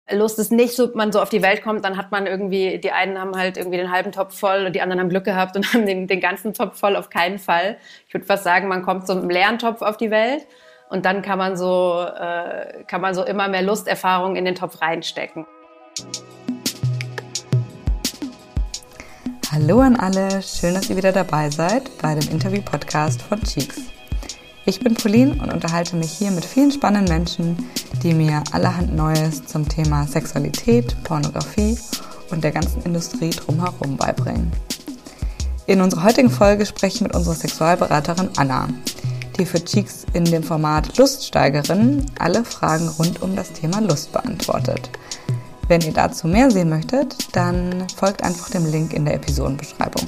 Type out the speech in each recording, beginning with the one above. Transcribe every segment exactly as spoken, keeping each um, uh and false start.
Lust ist nicht so, man so auf die Welt kommt, dann hat man irgendwie, die einen haben halt irgendwie den halben Topf voll und die anderen haben Glück gehabt und haben den, den ganzen Topf voll, auf keinen Fall. Ich würde fast sagen, man kommt so mit einem leeren Topf auf die Welt und dann kann man so, äh, kann man so immer mehr Lusterfahrung in den Topf reinstecken. Hallo an alle, schön, dass ihr wieder dabei seid bei dem Interview-Podcast von Cheeks. Ich bin Pauline und unterhalte mich hier mit vielen spannenden Menschen, die mir allerhand Neues zum Thema Sexualität, Pornografie und der ganzen Industrie drumherum beibringen. In unserer heutigen Folge spreche ich mit unserer Sexualberaterin Anna, die für Cheeks in dem Format Luststeigerin alle Fragen rund um das Thema Lust beantwortet. Wenn ihr dazu mehr sehen möchtet, dann folgt einfach dem Link in der Episodenbeschreibung.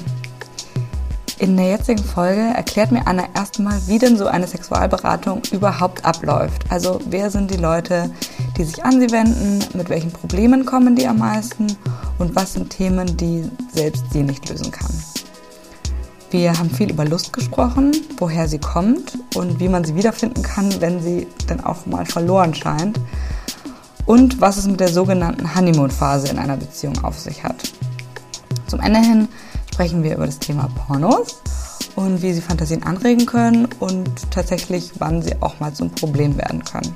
In der jetzigen Folge erklärt mir Anna erstmal, wie denn so eine Sexualberatung überhaupt abläuft. Also wer sind die Leute, die sich an sie wenden, mit welchen Problemen kommen die am meisten und was sind Themen, die selbst sie nicht lösen kann. Wir haben viel über Lust gesprochen, woher sie kommt und wie man sie wiederfinden kann, wenn sie dann auch mal verloren scheint. Und was es mit der sogenannten Honeymoon-Phase in einer Beziehung auf sich hat. Zum Ende hin sprechen wir über das Thema Pornos und wie sie Fantasien anregen können und tatsächlich, wann sie auch mal zum Problem werden können.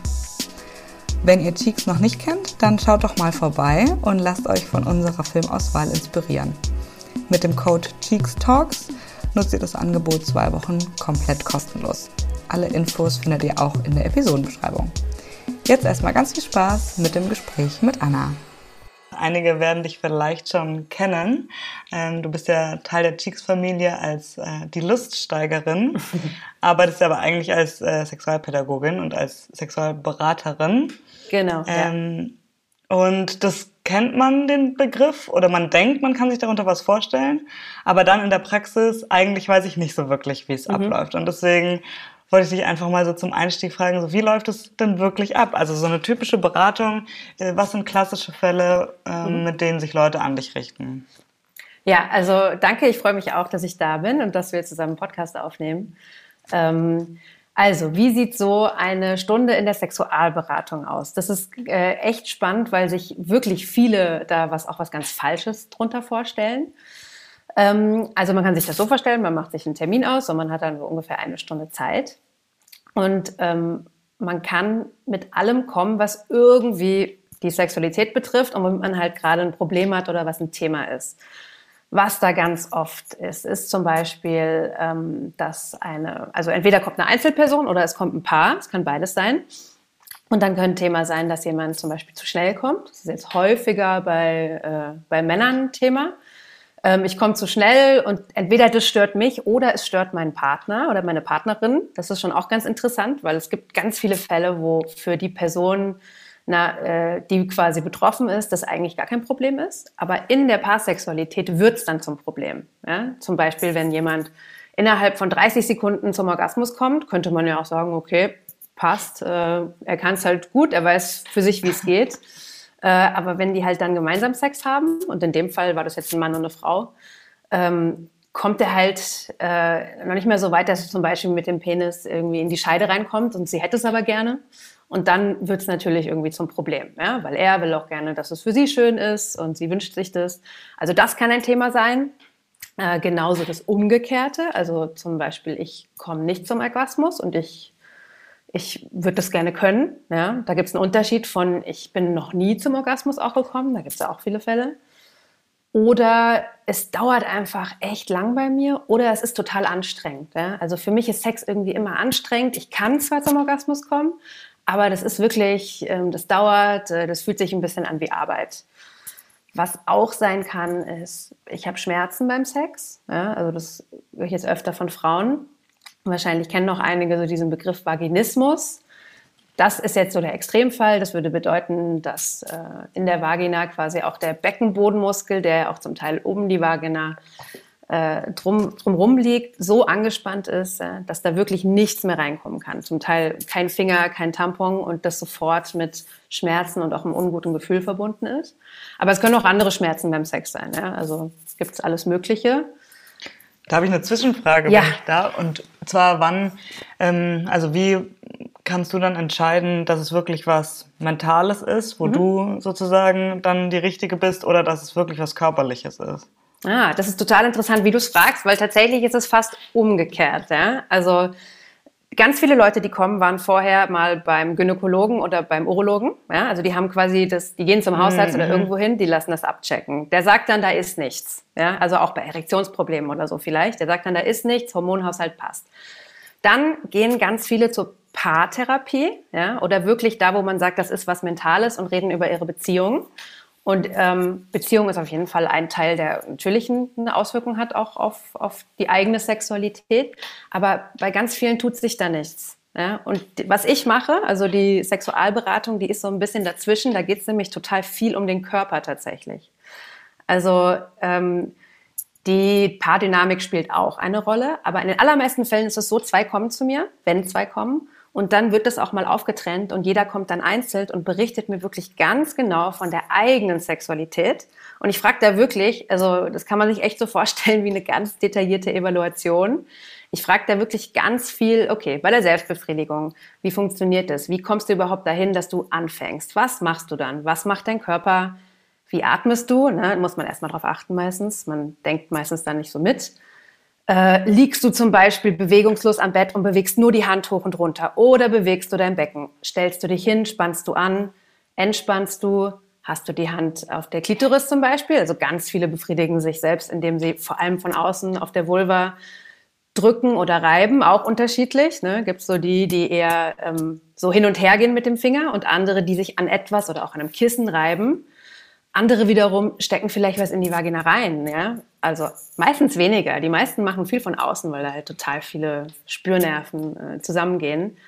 Wenn ihr Cheeks noch nicht kennt, dann schaut doch mal vorbei und lasst euch von unserer Filmauswahl inspirieren. Mit dem Code CheeksTalks nutzt ihr das Angebot zwei Wochen komplett kostenlos. Alle Infos findet ihr auch in der Episodenbeschreibung. Jetzt erstmal ganz viel Spaß mit dem Gespräch mit Anna. Einige werden dich vielleicht schon kennen. Ähm, du bist ja Teil der Cheeks-Familie als äh, die Luststeigerin, arbeitest aber eigentlich als äh, Sexualpädagogin und als Sexualberaterin. Genau. Ähm, ja. Und das kennt man, den Begriff, oder man denkt, man kann sich darunter was vorstellen, aber dann in der Praxis, eigentlich weiß ich nicht so wirklich, wie es mhm. abläuft. Und deswegen wollte ich dich einfach mal so zum Einstieg fragen, so wie läuft es denn wirklich ab? Also so eine typische Beratung, was sind klassische Fälle, ähm, mhm. mit denen sich Leute an dich richten? Ja, also danke, ich freue mich auch, dass ich da bin und dass wir zusammen einen Podcast aufnehmen. Ähm, also, wie sieht so eine Stunde in der Sexualberatung aus? Das ist äh, echt spannend, weil sich wirklich viele da was auch was ganz Falsches drunter vorstellen. Also man kann sich das so vorstellen, man macht sich einen Termin aus und man hat dann so ungefähr eine Stunde Zeit. Und ähm, man kann mit allem kommen, was irgendwie die Sexualität betrifft und womit man halt gerade ein Problem hat oder was ein Thema ist. Was da ganz oft ist, ist zum Beispiel, ähm, dass eine, also entweder kommt eine Einzelperson oder es kommt ein Paar, es kann beides sein. Und dann könnte ein Thema sein, dass jemand zum Beispiel zu schnell kommt. Das ist jetzt häufiger bei, äh, bei Männern ein Thema. Ich komme zu schnell und entweder das stört mich oder es stört meinen Partner oder meine Partnerin. Das ist schon auch ganz interessant, weil es gibt ganz viele Fälle, wo für die Person, na, die quasi betroffen ist, das eigentlich gar kein Problem ist. Aber in der Paarsexualität wird es dann zum Problem. Ja? Zum Beispiel, wenn jemand innerhalb von dreißig Sekunden zum Orgasmus kommt, könnte man ja auch sagen, okay, passt, er kann es halt gut, er weiß für sich, wie es geht. Äh, aber wenn die halt dann gemeinsam Sex haben, und in dem Fall war das jetzt ein Mann und eine Frau, ähm, kommt er halt äh, noch nicht mehr so weit, dass er zum Beispiel mit dem Penis irgendwie in die Scheide reinkommt und sie hätte es aber gerne. Und dann wird es natürlich irgendwie zum Problem, ja? Weil er will auch gerne, dass es für sie schön ist und sie wünscht sich das. Also das kann ein Thema sein. Äh, genauso das Umgekehrte, also zum Beispiel ich komme nicht zum Orgasmus und ich Ich würde das gerne können. Ja? Da gibt es einen Unterschied von, ich bin noch nie zum Orgasmus auch gekommen, da gibt es ja auch viele Fälle. Oder es dauert einfach echt lang bei mir oder es ist total anstrengend. Ja? Also für mich ist Sex irgendwie immer anstrengend. Ich kann zwar zum Orgasmus kommen, aber das ist wirklich, das dauert, das fühlt sich ein bisschen an wie Arbeit. Was auch sein kann, ist, ich habe Schmerzen beim Sex. Ja? Also das höre ich jetzt öfter von Frauen. Wahrscheinlich kennen noch einige so diesen Begriff Vaginismus. Das ist jetzt so der Extremfall. Das würde bedeuten, dass äh, in der Vagina quasi auch der Beckenbodenmuskel, der auch zum Teil oben die Vagina äh, drum, drumherum liegt, so angespannt ist, äh, dass da wirklich nichts mehr reinkommen kann. Zum Teil kein Finger, kein Tampon und das sofort mit Schmerzen und auch einem unguten Gefühl verbunden ist. Aber es können auch andere Schmerzen beim Sex sein. Ja? Also gibt es alles Mögliche. Da habe ich eine Zwischenfrage, ja. wenn ich da. Und zwar wann, ähm, also wie kannst du dann entscheiden, dass es wirklich was Mentales ist, wo mhm. du sozusagen dann die Richtige bist, oder dass es wirklich was Körperliches ist? Ah, das ist total interessant, wie du es fragst, weil tatsächlich ist es fast umgekehrt. Ja? Also ganz viele Leute, die kommen, waren vorher mal beim Gynäkologen oder beim Urologen. Ja? Also die haben quasi das, die gehen zum Hausarzt mhm. oder irgendwo hin, die lassen das abchecken. Der sagt dann, da ist nichts. Ja? Also auch bei Erektionsproblemen oder so vielleicht. Der sagt dann, da ist nichts, Hormonhaushalt passt. Dann gehen ganz viele zur Paartherapie, ja? Oder wirklich da, wo man sagt, das ist was Mentales, und reden über ihre Beziehung. Und ähm, Beziehung ist auf jeden Fall ein Teil, der natürlich eine Auswirkung hat, auch auf, auf die eigene Sexualität. Aber bei ganz vielen tut sich da nichts. Ja? Und was ich mache, also die Sexualberatung, die ist so ein bisschen dazwischen. Da geht es nämlich total viel um den Körper tatsächlich. Also ähm, die Paardynamik spielt auch eine Rolle. Aber in den allermeisten Fällen ist es so, zwei kommen zu mir, wenn zwei kommen. Und dann wird das auch mal aufgetrennt und jeder kommt dann einzeln und berichtet mir wirklich ganz genau von der eigenen Sexualität. Und ich frage da wirklich, also das kann man sich echt so vorstellen wie eine ganz detaillierte Evaluation. Ich frage da wirklich ganz viel, okay, bei der Selbstbefriedigung, wie funktioniert das? Wie kommst du überhaupt dahin, dass du anfängst? Was machst du dann? Was macht dein Körper? Wie atmest du? Ne? Da muss man erstmal drauf achten meistens. Man denkt meistens dann nicht so mit. Äh, liegst du zum Beispiel bewegungslos am Bett und bewegst nur die Hand hoch und runter, oder bewegst du dein Becken? Stellst du dich hin, spannst du an, entspannst du, hast du die Hand auf der Klitoris zum Beispiel? Also ganz viele befriedigen sich selbst, indem sie vor allem von außen auf der Vulva drücken oder reiben, auch unterschiedlich. Ne? Gibt es so die, die eher ähm, so hin und her gehen mit dem Finger, und andere, die sich an etwas oder auch an einem Kissen reiben. Andere wiederum stecken vielleicht was in die Vagina rein, ja. Also meistens weniger. Die meisten machen viel von außen, weil da halt total viele Spürnerven äh, zusammengehen.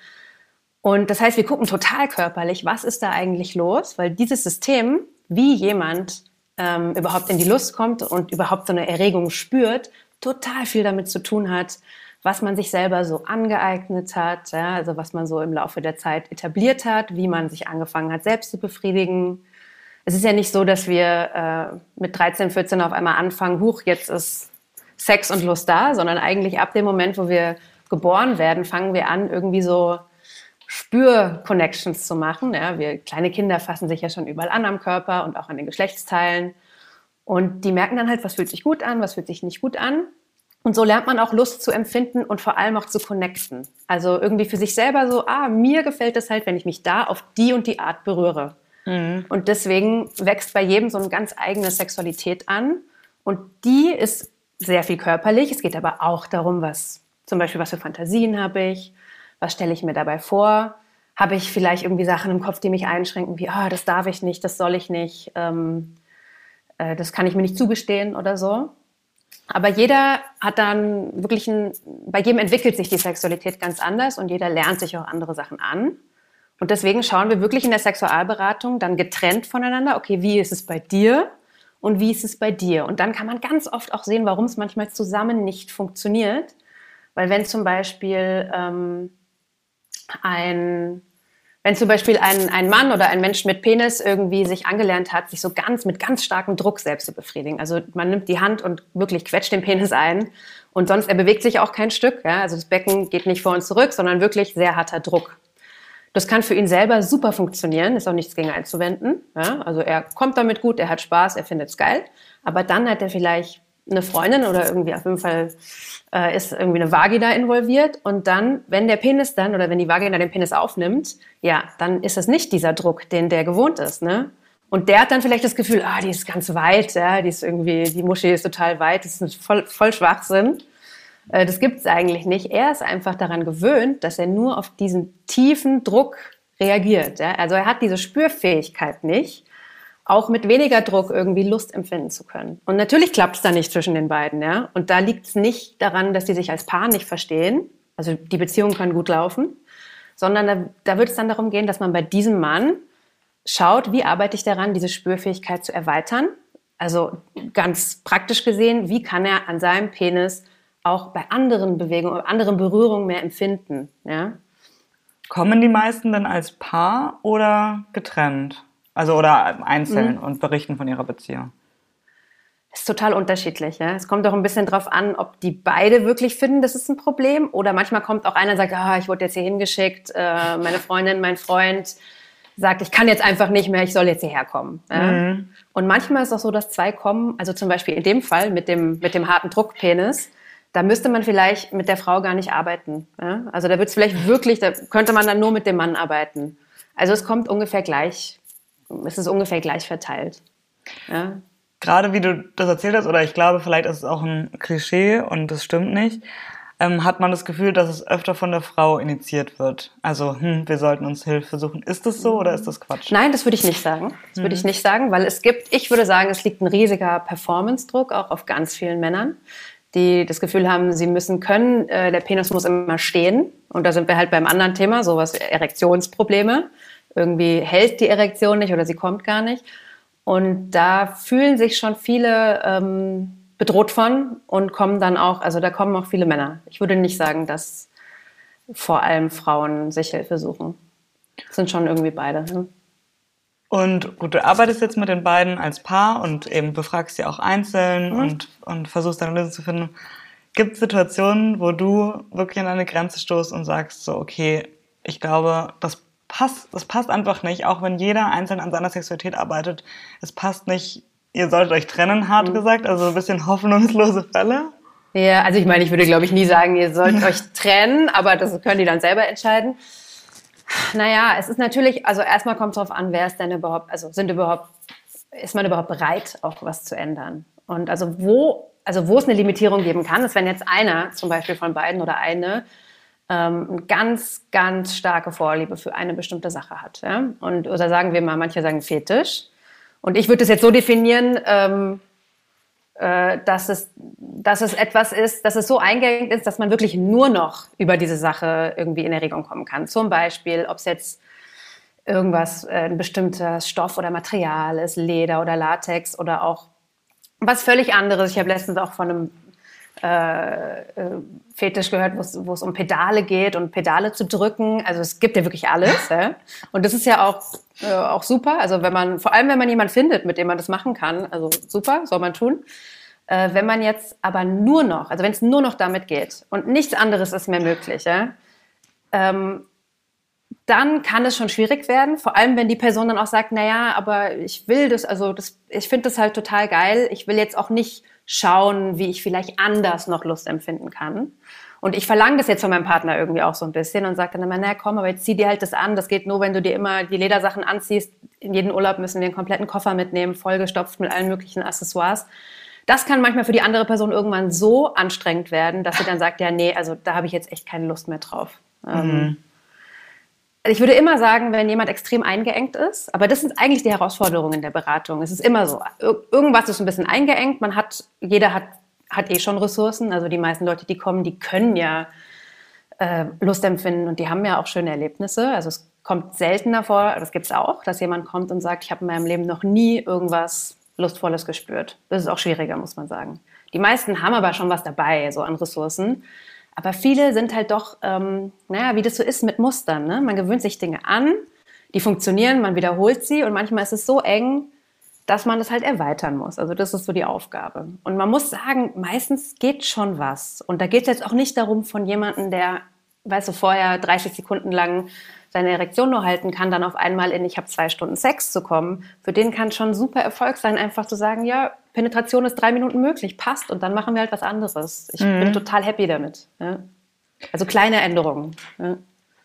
Und das heißt, wir gucken total körperlich, was ist da eigentlich los? Weil dieses System, wie jemand ähm, überhaupt in die Lust kommt und überhaupt so eine Erregung spürt, total viel damit zu tun hat, was man sich selber so angeeignet hat, ja? Also was man so im Laufe der Zeit etabliert hat, wie man sich angefangen hat, selbst zu befriedigen. Es ist ja nicht so, dass wir äh, mit dreizehn, vierzehn auf einmal anfangen, huch, jetzt ist Sex und Lust da, sondern eigentlich ab dem Moment, wo wir geboren werden, fangen wir an, irgendwie so Spür-Connections zu machen. Ja, wir kleine Kinder fassen sich ja schon überall an am Körper und auch an den Geschlechtsteilen. Und die merken dann halt, was fühlt sich gut an, was fühlt sich nicht gut an. Und so lernt man auch Lust zu empfinden und vor allem auch zu connecten. Also irgendwie für sich selber so, ah, mir gefällt es halt, wenn ich mich da auf die und die Art berühre. Und deswegen wächst bei jedem so eine ganz eigene Sexualität an. Und die ist sehr viel körperlich. Es geht aber auch darum, was zum Beispiel, was für Fantasien habe ich, was stelle ich mir dabei vor. Habe ich vielleicht irgendwie Sachen im Kopf, die mich einschränken, wie, ah, das darf ich nicht, das soll ich nicht, ähm, äh, das kann ich mir nicht zugestehen oder so. Aber jeder hat dann wirklich ein, bei jedem entwickelt sich die Sexualität ganz anders und jeder lernt sich auch andere Sachen an. Und deswegen schauen wir wirklich in der Sexualberatung dann getrennt voneinander, okay, wie ist es bei dir und wie ist es bei dir? Und dann kann man ganz oft auch sehen, warum es manchmal zusammen nicht funktioniert. Weil wenn zum Beispiel ähm, ein, wenn zum Beispiel ein, ein Mann oder ein Mensch mit Penis irgendwie sich angelernt hat, sich so ganz mit ganz starkem Druck selbst zu befriedigen. Also man nimmt die Hand und wirklich quetscht den Penis ein und sonst, er bewegt sich auch kein Stück. Ja? Also das Becken geht nicht vor und zurück, sondern wirklich sehr harter Druck. Das kann für ihn selber super funktionieren, ist auch nichts gegen einzuwenden. Ja? Also er kommt damit gut, er hat Spaß, er findet es geil. Aber dann hat er vielleicht eine Freundin oder irgendwie auf jeden Fall äh, ist irgendwie eine Vagina involviert. Und dann, wenn der Penis dann oder wenn die Vagina den Penis aufnimmt, ja, dann ist es nicht dieser Druck, den der gewohnt ist. Ne? Und der hat dann vielleicht das Gefühl, ah, die ist ganz weit, ja, die ist irgendwie, die Muschi ist total weit, das ist voll, voll Schwachsinn. Das gibt es eigentlich nicht. Er ist einfach daran gewöhnt, dass er nur auf diesen tiefen Druck reagiert. Ja? Also er hat diese Spürfähigkeit nicht, auch mit weniger Druck irgendwie Lust empfinden zu können. Und natürlich klappt es da nicht zwischen den beiden. Ja? Und da liegt es nicht daran, dass die sich als Paar nicht verstehen. Also die Beziehung kann gut laufen. Sondern da, da wird es dann darum gehen, dass man bei diesem Mann schaut, wie arbeite ich daran, diese Spürfähigkeit zu erweitern. Also ganz praktisch gesehen, wie kann er an seinem Penis auch bei anderen Bewegungen, anderen Berührungen mehr empfinden. Ja? Kommen die meisten dann als Paar oder getrennt? Also oder einzeln mhm. und berichten von ihrer Beziehung? ist total unterschiedlich. Ja? Es kommt auch ein bisschen drauf an, ob die beide wirklich finden, das ist ein Problem. Oder manchmal kommt auch einer und sagt, ah, ich wurde jetzt hier hingeschickt, äh, meine Freundin, mein Freund sagt, ich kann jetzt einfach nicht mehr, ich soll jetzt hierher kommen. Ja? Mhm. Und manchmal ist es auch so, dass zwei kommen, also zum Beispiel in dem Fall mit dem, mit dem harten Druckpenis, da müsste man vielleicht mit der Frau gar nicht arbeiten. Ja? Also da wird es vielleicht wirklich, da könnte man dann nur mit dem Mann arbeiten. Also es kommt ungefähr gleich, es ist ungefähr gleich verteilt. Ja? Gerade wie du das erzählt hast, oder ich glaube, vielleicht ist es auch ein Klischee und das stimmt nicht, ähm, hat man das Gefühl, dass es öfter von der Frau initiiert wird. Also, hm, wir sollten uns Hilfe suchen. Ist das so oder ist das Quatsch? Nein, das würde ich nicht sagen. Das mhm. würde ich nicht sagen, weil es gibt, ich würde sagen, es liegt ein riesiger Performance-Druck auch auf ganz vielen Männern, die das Gefühl haben, sie müssen können, äh, der Penis muss immer stehen. Und da sind wir halt beim anderen Thema, sowas Erektionsprobleme. Irgendwie hält die Erektion nicht oder sie kommt gar nicht. Und da fühlen sich schon viele ähm, bedroht von und kommen dann auch, also da kommen auch viele Männer. Ich würde nicht sagen, dass vor allem Frauen sich Hilfe suchen. Das sind schon irgendwie beide. Hm? Und gut, du arbeitest jetzt mit den beiden als Paar und eben befragst sie auch einzeln mhm. und, und versuchst eine Lösung zu finden. Gibt es Situationen, wo du wirklich an eine Grenze stoßt und sagst so, okay, ich glaube, das passt, das passt einfach nicht, auch wenn jeder einzeln an seiner Sexualität arbeitet. Es passt nicht, ihr solltet euch trennen, hart mhm. gesagt, also ein bisschen hoffnungslose Fälle. Ja, also ich meine, ich würde, glaube ich, nie sagen, ihr sollt euch trennen, aber das können die dann selber entscheiden. Naja, es ist natürlich, also erstmal kommt es darauf an, wer ist denn überhaupt, also sind überhaupt, ist man überhaupt bereit, auch was zu ändern? Und also wo, also wo es eine Limitierung geben kann, ist, wenn jetzt einer, zum Beispiel von beiden oder eine, ähm, eine ganz, ganz starke Vorliebe für eine bestimmte Sache hat. Ja? Und, oder sagen wir mal, manche sagen Fetisch. Und ich würde das jetzt so definieren, ähm, äh, dass es, dass es etwas ist, dass es so eingängig ist, dass man wirklich nur noch über diese Sache irgendwie in Erregung kommen kann. Zum Beispiel, ob es jetzt irgendwas, äh, ein bestimmter Stoff oder Material ist, Leder oder Latex oder auch was völlig anderes. Ich habe letztens auch von einem äh, äh, Fetisch gehört, wo es um Pedale geht und Pedale zu drücken. Also es gibt ja wirklich alles. Ja? Und das ist ja auch, äh, auch super. Also wenn man, vor allem wenn man jemanden findet, mit dem man das machen kann, also super, soll man tun. Äh, wenn man jetzt aber nur noch, also wenn es nur noch damit geht und nichts anderes ist mehr möglich, ja? ähm, dann kann es schon schwierig werden. Vor allem, wenn die Person dann auch sagt, naja, aber ich will das, also das, ich finde das halt total geil. Ich will jetzt auch nicht schauen, wie ich vielleicht anders noch Lust empfinden kann. Und ich verlange das jetzt von meinem Partner irgendwie auch so ein bisschen und sage dann immer, na komm, aber jetzt zieh dir halt das an. Das geht nur, wenn du dir immer die Ledersachen anziehst. In jeden Urlaub müssen wir einen kompletten Koffer mitnehmen, vollgestopft mit allen möglichen Accessoires. Das kann manchmal für die andere Person irgendwann so anstrengend werden, dass sie dann sagt, ja, nee, also da habe ich jetzt echt keine Lust mehr drauf. Mhm. Ich würde immer sagen, wenn jemand extrem eingeengt ist, aber das sind eigentlich die Herausforderungen in der Beratung. Es ist immer so, irgendwas ist ein bisschen eingeengt. Man hat, jeder hat, hat eh schon Ressourcen. Also die meisten Leute, die kommen, die können ja äh, Lust empfinden und die haben ja auch schöne Erlebnisse. Also es kommt seltener vor, das gibt es auch, dass jemand kommt und sagt, ich habe in meinem Leben noch nie irgendwas Lustvolles gespürt. Das ist auch schwieriger, muss man sagen. Die meisten haben aber schon was dabei, so an Ressourcen. Aber viele sind halt doch, ähm, naja, wie das so ist mit Mustern. Ne? Man gewöhnt sich Dinge an, die funktionieren, man wiederholt sie und manchmal ist es so eng, dass man das halt erweitern muss. Also das ist so die Aufgabe. Und man muss sagen, meistens geht schon was. Und da geht es jetzt auch nicht darum von jemandem, der, weißt du, vorher dreißig Sekunden lang seine Erektion nur halten kann, dann auf einmal in ich habe zwei Stunden Sex zu kommen. Für den kann schon super Erfolg sein, einfach zu sagen, ja, Penetration ist drei Minuten möglich, passt und dann machen wir halt was anderes. Ich mhm. bin total happy damit. Ja. Also kleine Änderungen. Ja.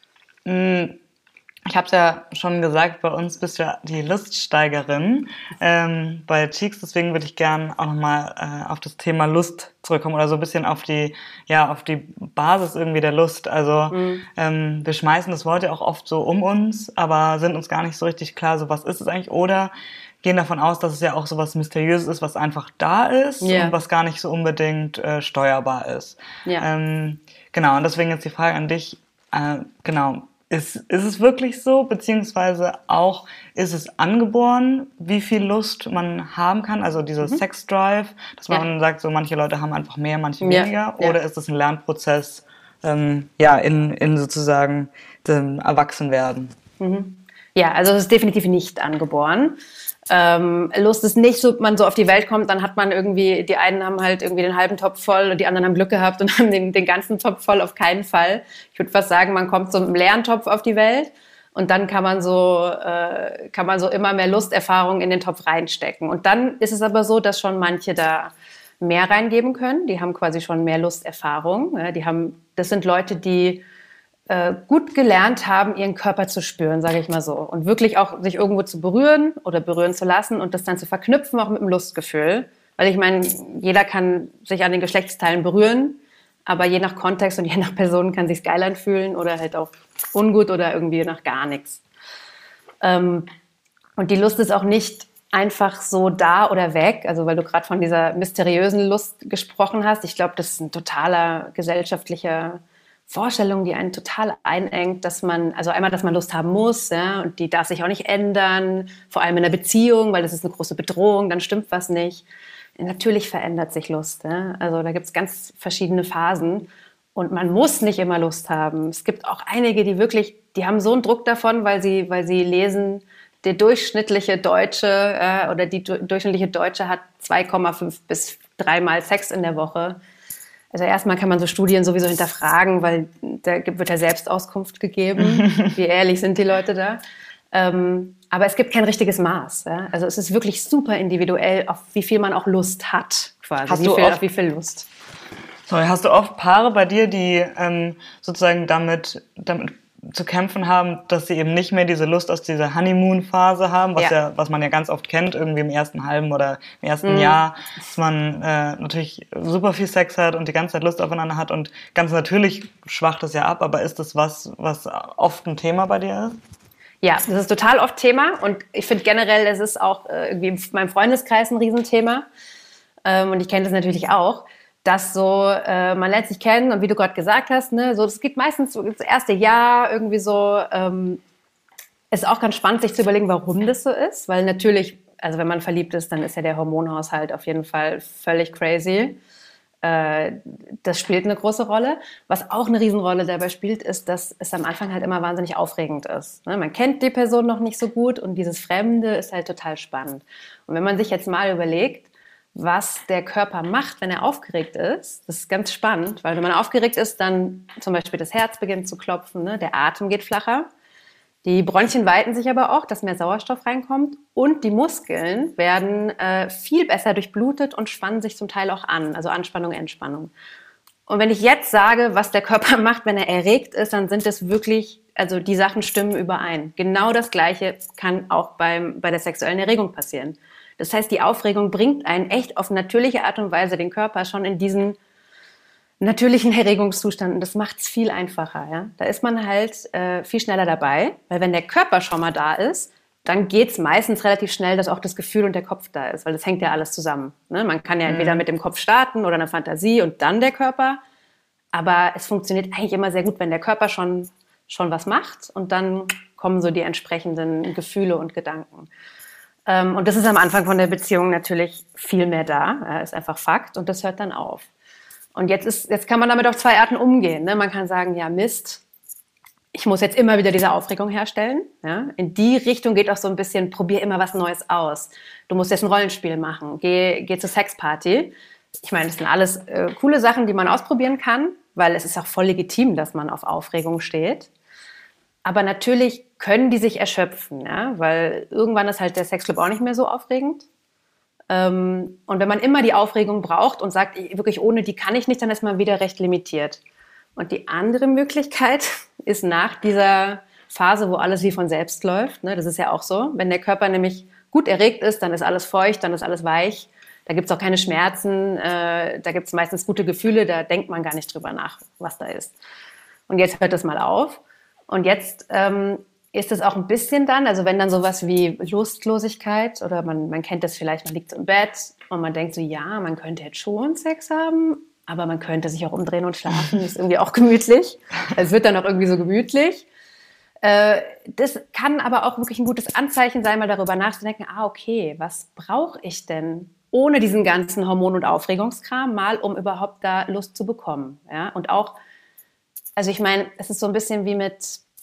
Ich habe es ja schon gesagt, bei uns bist du ja die Luststeigerin ähm, bei Cheeks, deswegen würde ich gerne auch nochmal äh, auf das Thema Lust zurückkommen oder so ein bisschen auf die, ja, auf die Basis irgendwie der Lust. Also mhm. ähm, wir schmeißen das Wort ja auch oft so um uns, aber sind uns gar nicht so richtig klar, so was ist es eigentlich, oder gehen davon aus, dass es ja auch so was Mysteriöses ist, was einfach da ist yeah. und was gar nicht so unbedingt äh, steuerbar ist. Yeah. Ähm, genau, und deswegen jetzt die Frage an dich, äh, genau, Ist, ist es wirklich so, beziehungsweise auch, ist es angeboren, wie viel Lust man haben kann, also dieser mhm. Sex-Drive, dass man ja. sagt, so manche Leute haben einfach mehr, manche ja. weniger, oder ja. ist es ein Lernprozess, ähm, ja, in, in sozusagen dem Erwachsenwerden? Mhm. Ja, also es ist definitiv nicht angeboren. Ähm, Lust ist nicht so, man so auf die Welt kommt, dann hat man irgendwie, die einen haben halt irgendwie den halben Topf voll und die anderen haben Glück gehabt und haben den, den ganzen Topf voll, auf keinen Fall. Ich würde fast sagen, man kommt so mit einem leeren Topf auf die Welt und dann kann man so, äh, kann man so immer mehr Lusterfahrungen in den Topf reinstecken. Und dann ist es aber so, dass schon manche da mehr reingeben können. Die haben quasi schon mehr Lusterfahrung. Ja, die haben, das sind Leute, die äh, gut gelernt haben, ihren Körper zu spüren, sage ich mal so. Und wirklich auch sich irgendwo zu berühren oder berühren zu lassen und das dann zu verknüpfen, auch mit dem Lustgefühl. Weil ich meine, jeder kann sich an den Geschlechtsteilen berühren, aber je nach Kontext und je nach Person kann sich's geil anfühlen oder halt auch ungut oder irgendwie nach gar nichts. Ähm, und die Lust ist auch nicht einfach so da oder weg, also weil du gerade von dieser mysteriösen Lust gesprochen hast. Ich glaube, das ist ein totaler gesellschaftlicher Vorstellung, die einen total einengt, dass man, also einmal, dass man Lust haben muss, ja, und die darf sich auch nicht ändern, vor allem in einer Beziehung, weil das ist eine große Bedrohung, dann stimmt was nicht. Natürlich verändert sich Lust, ja. Also da gibt es ganz verschiedene Phasen und man muss nicht immer Lust haben. Es gibt auch einige, die wirklich, die haben so einen Druck davon, weil sie, weil sie lesen, der durchschnittliche Deutsche äh, oder die du- durchschnittliche Deutsche hat zwei Komma fünf bis dreimal Sex in der Woche. Also erstmal kann man so Studien sowieso hinterfragen, weil da gibt- wird ja Selbstauskunft gegeben. Wie ehrlich sind die Leute da? Ähm, aber es gibt kein richtiges Maß. Ja? Also es ist wirklich super individuell, auf wie viel man auch Lust hat, quasi. Hast wie du viel, oft- auf wie viel Lust. Sorry, hast du oft Paare bei dir, die ähm, sozusagen damit, damit zu kämpfen haben, dass sie eben nicht mehr diese Lust aus dieser Honeymoon-Phase haben, was Ja. ja, was man ja ganz oft kennt, irgendwie im ersten halben oder im ersten Mhm. Jahr, dass man äh, natürlich super viel Sex hat und die ganze Zeit Lust aufeinander hat und ganz natürlich schwacht es ja ab, aber ist das was, was oft ein Thema bei dir ist? Ja, das ist total oft Thema und ich finde generell, es ist auch äh, irgendwie in meinem Freundeskreis ein Riesenthema ähm, und ich kenne das natürlich auch, dass so, äh, man lernt sich kennen und wie du gerade gesagt hast, ne, so, das geht meistens so das erste Jahr irgendwie so, ähm, ist auch ganz spannend, sich zu überlegen, warum das so ist, weil natürlich, also wenn man verliebt ist, dann ist ja der Hormonhaushalt auf jeden Fall völlig crazy. Äh, das spielt eine große Rolle. Was auch eine Riesenrolle dabei spielt, ist, dass es am Anfang halt immer wahnsinnig aufregend ist. Ne? Man kennt die Person noch nicht so gut und dieses Fremde ist halt total spannend. Und wenn man sich jetzt mal überlegt, was der Körper macht, wenn er aufgeregt ist, das ist ganz spannend, weil wenn man aufgeregt ist, dann zum Beispiel das Herz beginnt zu klopfen, ne? Der Atem geht flacher. Die Bronchien weiten sich aber auch, dass mehr Sauerstoff reinkommt und die Muskeln werden äh, viel besser durchblutet und spannen sich zum Teil auch an, also Anspannung, Entspannung. Und wenn ich jetzt sage, was der Körper macht, wenn er erregt ist, dann sind es wirklich, also die Sachen stimmen überein. Genau das Gleiche kann auch beim, bei der sexuellen Erregung passieren. Das heißt, die Aufregung bringt einen echt auf natürliche Art und Weise den Körper schon in diesen natürlichen Erregungszustand und das macht es viel einfacher. Ja? Da ist man halt äh, viel schneller dabei, weil wenn der Körper schon mal da ist, dann geht es meistens relativ schnell, dass auch das Gefühl und der Kopf da ist, weil das hängt ja alles zusammen. Ne? Man kann ja entweder mit dem Kopf starten oder einer Fantasie und dann der Körper, aber es funktioniert eigentlich immer sehr gut, wenn der Körper schon, schon was macht und dann kommen so die entsprechenden Gefühle und Gedanken. Ähm, und das ist am Anfang von der Beziehung natürlich viel mehr da, ja, ist einfach Fakt und das hört dann auf. Und jetzt, ist, jetzt kann man damit auf zwei Arten umgehen. Ne? Man kann sagen, ja Mist, ich muss jetzt immer wieder diese Aufregung herstellen. Ja? In die Richtung geht auch so ein bisschen, probier immer was Neues aus. Du musst jetzt ein Rollenspiel machen, geh, geh zur Sexparty. Ich meine, das sind alles äh, coole Sachen, die man ausprobieren kann, weil es ist auch voll legitim, dass man auf Aufregung steht. Aber natürlich können die sich erschöpfen, ja? Weil irgendwann ist halt der Sexclub auch nicht mehr so aufregend. Ähm, und wenn man immer die Aufregung braucht und sagt, wirklich ohne die kann ich nicht, dann ist man wieder recht limitiert. Und die andere Möglichkeit ist nach dieser Phase, wo alles wie von selbst läuft, ne, das ist ja auch so, wenn der Körper nämlich gut erregt ist, dann ist alles feucht, dann ist alles weich, da gibt es auch keine Schmerzen, äh, da gibt es meistens gute Gefühle, da denkt man gar nicht drüber nach, was da ist. Und jetzt hört das mal auf. Und jetzt ähm, ist es auch ein bisschen dann, also wenn dann sowas wie Lustlosigkeit oder man, man kennt das vielleicht, man liegt so im Bett und man denkt so, ja, man könnte jetzt schon Sex haben, aber man könnte sich auch umdrehen und schlafen, ist irgendwie auch gemütlich. Es wird dann auch irgendwie so gemütlich. Äh, das kann aber auch wirklich ein gutes Anzeichen sein, mal darüber nachzudenken, ah, okay, was brauche ich denn ohne diesen ganzen Hormon- und Aufregungskram mal, um überhaupt da Lust zu bekommen. Ja? Und auch, also ich meine, es ist so ein bisschen wie mit